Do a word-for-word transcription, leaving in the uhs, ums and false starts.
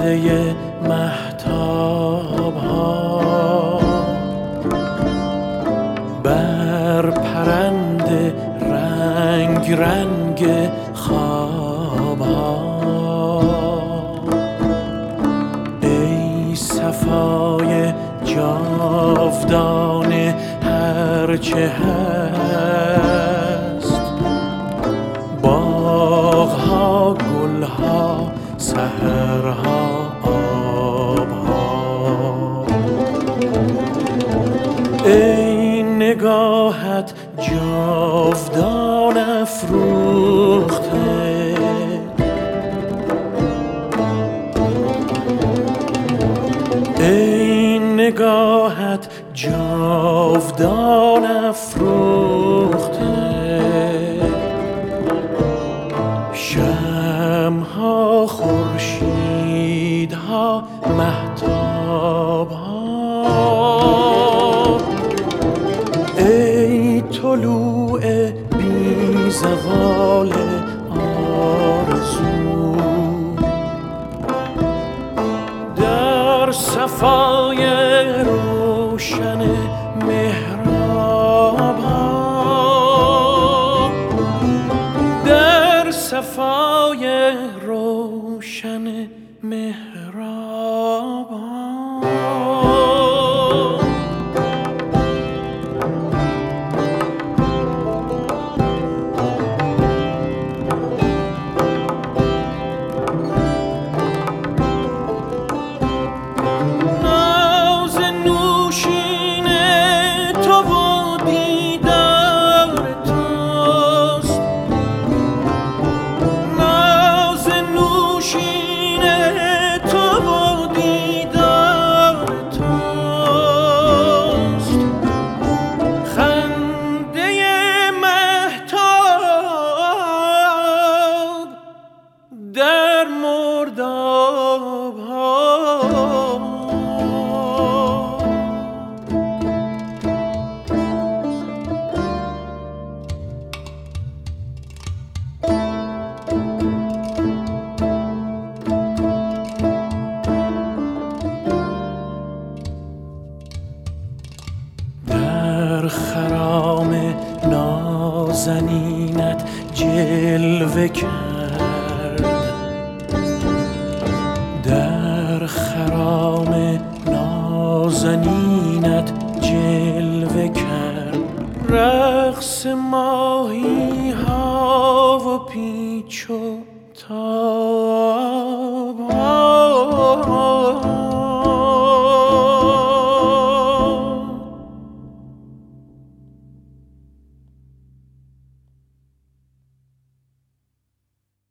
خنده مهتاب ها بر پرنده رنگ رنگ خواب ها. ای صفای جاودان هرچه هست، باغ ها گل ها سحرها آب ها. ای نگاهت جاودان افروخته، ای نگاهت جاودان افروخته. شمع‌ها خورشیدها مهتاب‌ها، ای طلوع بی زوال آرزو در صفای روشن محراب‌ها، در صفای روشن محراب‌ها. در خرام نازنینت جلوه کرد، در خرام نازنینت جلوه کرد رقص ما